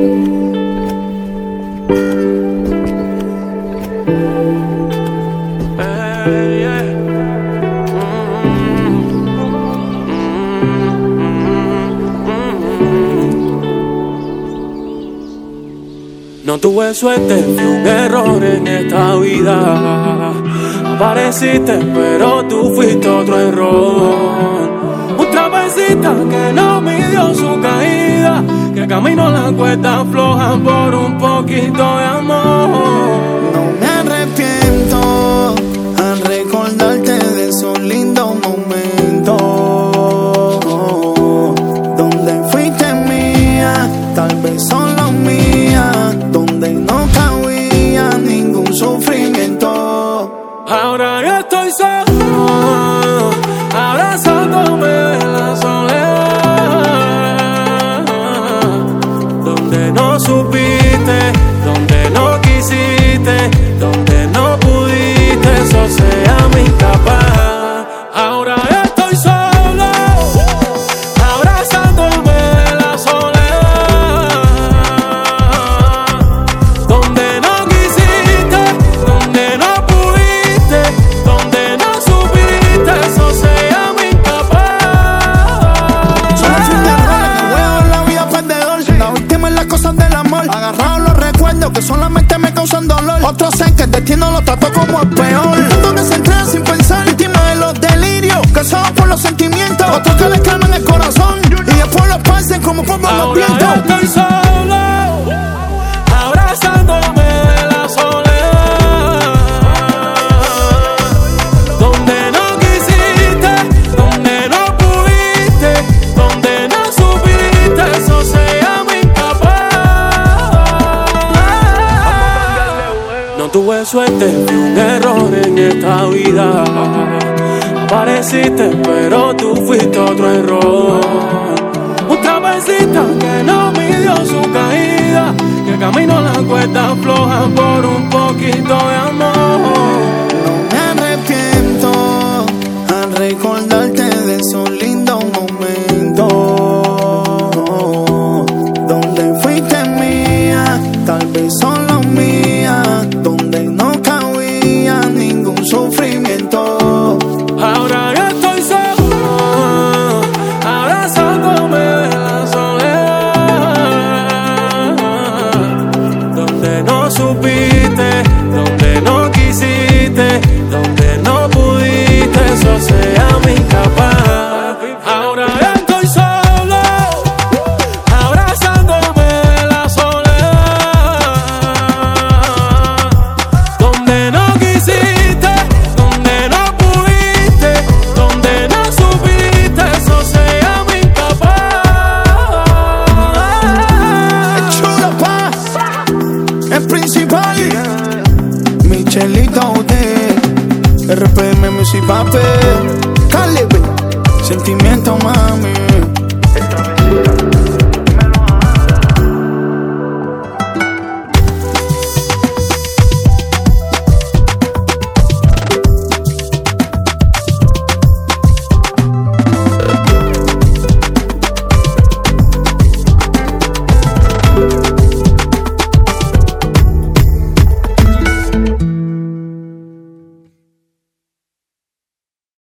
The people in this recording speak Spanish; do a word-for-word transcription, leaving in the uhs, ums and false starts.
No tuve suerte, fue un error en esta vida. Apareciste, pero tú fuiste otro error. Un travesita que no midió su caída, que caminó la cuesta floja por un poquito de amor. No me arrepiento al recordarte de esos lindos momentos donde fuiste mía, tal vez solo mía, donde no cabía ningún sufrimiento. Ahora yo estoy solo, abrazándome de la soledad, donde no supiste, donde no quisiste, donde no pudiste, eso se llama incapaz. Ahora yo estoy solo, abrazándome de la soledad, donde no quisiste, donde no pudiste, donde no supiste, eso se llama incapaz. Solo fui un error en el juego de la vida perdedor. La víctima en las cosas del amor, agarrado los recuerdos que solamente me causan dolor. Otros sé que el destino lo trató como el peor. Tanto que se entrega sin pensar, víctima de los delirios, cansados por los sentimientos. Otros que les calman el corazón y después los pasen como polvo en los Ahora yo vientos. estoy solo, abrazándome de la soledad, donde no quisiste, donde no pudiste, donde no supiste, eso se llama incapaz. No tuve suerte, fue un error en esta vida. Apareciste, pero tú fuiste otro error. Un travesita que no midió su caída, que caminó la cuesta floja por un poquito de amor. No me arrepiento al recordarte de esos lindos momentos donde fuiste mía, tal vez solo mía, donde no cabía ningún sufrimiento. Ahora yo estoy solo, abrazándome de la soledad, donde no supiste, donde no quisiste, donde no pudiste, eso se llama incapaz. Ahora yo estoy solo, abrazándome de la soledad, donde no quisiste, donde no pudiste, donde no supiste, eso se llama incapaz. El chulo paz, el principal, Michelito de R P M Music Papel, Calibre, sentimiento.